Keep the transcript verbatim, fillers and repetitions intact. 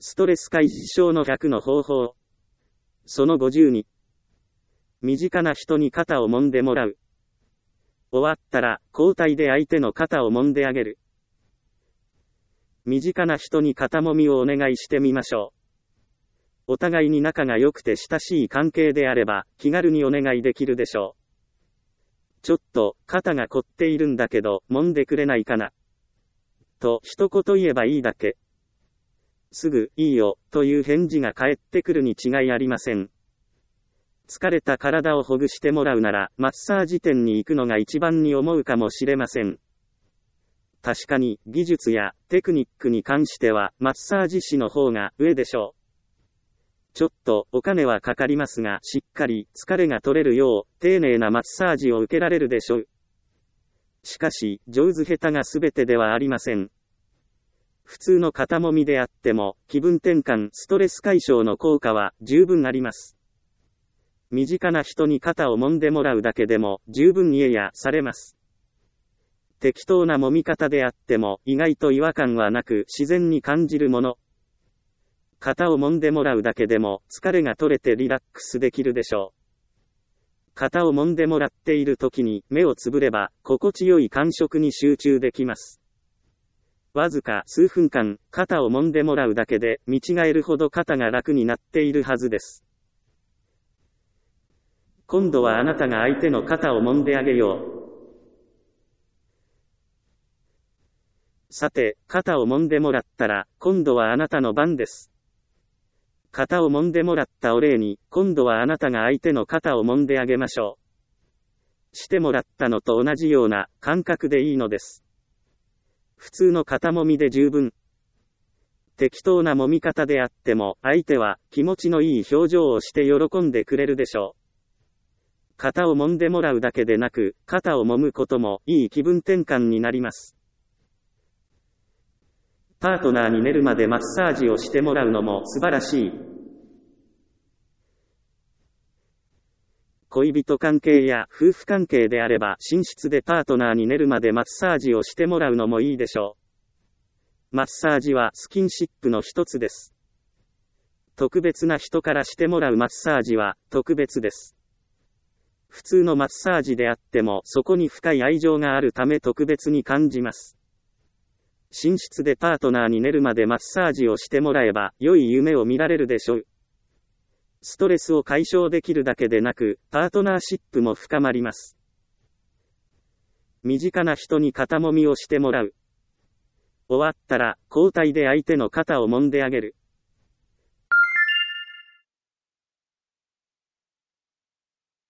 ストレス解消のひゃくの方法。そのごじゅうに。身近な人に肩を揉んでもらう。終わったら、交代で相手の肩を揉んであげる。身近な人に肩揉みをお願いしてみましょう。お互いに仲が良くて親しい関係であれば、気軽にお願いできるでしょう。ちょっと、肩が凝っているんだけど、揉んでくれないかな。と、一言言えばいいだけ。すぐ、いいよ、という返事が返ってくるに違いありません。疲れた体をほぐしてもらうなら、マッサージ店に行くのが一番に思うかもしれません。確かに、技術やテクニックに関しては、マッサージ師の方が上でしょう。ちょっと、お金はかかりますが、しっかり、疲れが取れるよう、丁寧なマッサージを受けられるでしょう。しかし、上手下手が全てではありません。普通の肩揉みであっても、気分転換、ストレス解消の効果は十分あります。身近な人に肩を揉んでもらうだけでも、十分癒やされます。適当な揉み方であっても、意外と違和感はなく、自然に感じるもの。肩を揉んでもらうだけでも、疲れが取れてリラックスできるでしょう。肩を揉んでもらっている時に、目をつぶれば、心地よい感触に集中できます。わずか数分間、肩を揉んでもらうだけで、見違えるほど肩が楽になっているはずです。今度はあなたが相手の肩を揉んであげよう。さて、肩を揉んでもらったら、今度はあなたの番です。肩を揉んでもらったお礼に、今度はあなたが相手の肩を揉んであげましょう。してもらったのと同じような感覚でいいのです。普通の肩揉みで十分。適当な揉み方であっても、相手は気持ちのいい表情をして喜んでくれるでしょう。肩を揉んでもらうだけでなく、肩を揉むこともいい気分転換になります。パートナーに寝るまでマッサージをしてもらうのも素晴らしい。恋人関係や夫婦関係であれば寝室でパートナーに寝るまでマッサージをしてもらうのもいいでしょう。マッサージはスキンシップの一つです。特別な人からしてもらうマッサージは特別です。普通のマッサージであってもそこに深い愛情があるため特別に感じます。寝室でパートナーに寝るまでマッサージをしてもらえば良い夢を見られるでしょう。ストレスを解消できるだけでなく、パートナーシップも深まります。身近な人に肩揉みをしてもらう。終わったら、交代で相手の肩を揉んであげる。